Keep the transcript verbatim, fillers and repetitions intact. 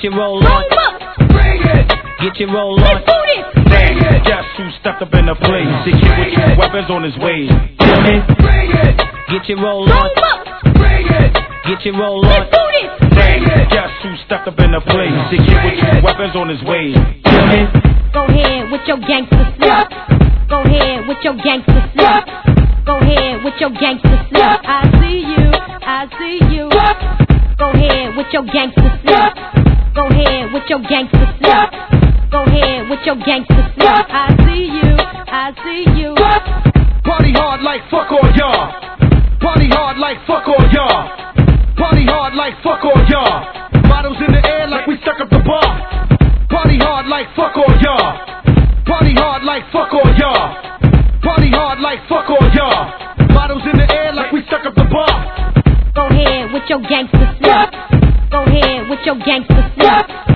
Get your roll on. Bring it. Get your roll on. Let's do this. Bring it. Guess who stepped up in the place? Secure with two weapons on his way. Feel me? Bring it. Get your roll on. Bring it. Get your roll on. Let's do this. Bring it. Guess who stepped up in the place? Secure with two weapons on his way. Feel me? Go ahead with your gangster stuff. Go ahead with your gangster stuff. Go ahead with your gangster stuff. I see you, I see you. Go ahead with your gangster stuff. Go ahead with your gangster stuff. Go ahead with your gangster stuff. I see you, I see you. Party hard like fuck all y'all. Party hard like fuck all y'all. Party hard like fuck all y'all. Bottles in the air like we stuck up the bar. Party hard like fuck all y'all. Party hard like fuck all y'all. Party hard like fuck all y'all. Bottles in the air like we stuck up the bar. Go ahead with your gangster stuff. Go ahead with your gangster stuff.